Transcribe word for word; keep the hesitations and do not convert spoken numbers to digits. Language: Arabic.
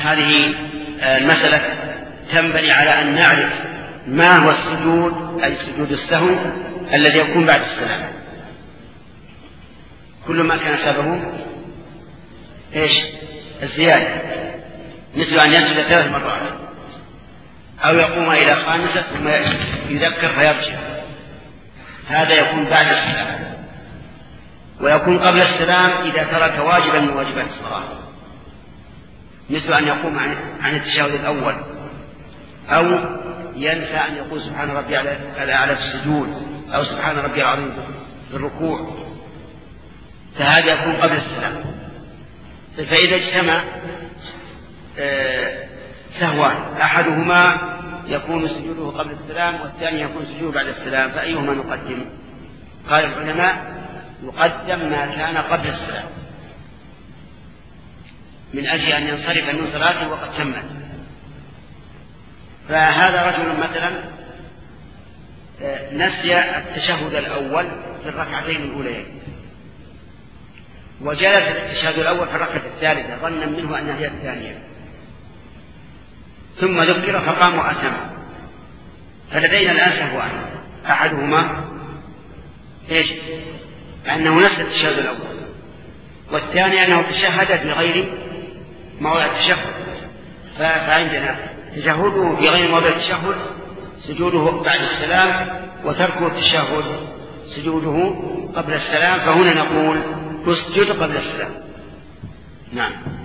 هذه المسألة تنبني على أن نعرف ما هو السجود، أي سجود السهو الذي يكون بعد السلام. كل ما كان سببه إيش؟ الزيادة، مثل أن يسجد ثلاث مرات أو يقوم إلى خامسة ثم يذكر فيرجع، هذا يكون بعد السلام. ويكون قبل السلام إذا ترك واجبا من واجبات الصلاة، مثل أن يقوم عن التشهد الأول، أو ينسى أن يقول سبحان ربي الأعلى في السجود، أو سبحان ربي العظيم في الركوع، فهذا يكون قبل السلام. فإذا اجتمع سهوان أحدهما يكون سجوده قبل السلام والثاني يكون سجوده بعد السلام، فأيهما نقدم؟ قال العلماء يقدم ما كان قبل السلام من أجل أن ينصرف من صلاته وقد تمت. فهذا رجل مثلا نسي التشهد الأول في الركعتين الأوليين، وجلس التشهد الأول في الركعة الثالثة ظنا منه أنها هي الثانية، ثم ذكر فقام وأتم. فلدينا الآن سهوان أحدهما إيش؟ أنه نسي التشهد الأول، والثاني أنه تشهد في غير موضع التشهد. فعندنا تشهده في غير موضع التشهد سجوده بعد السلام، وتركه التشهد سجوده قبل السلام، فهنا نقول اسجد قبل السلام. نعم.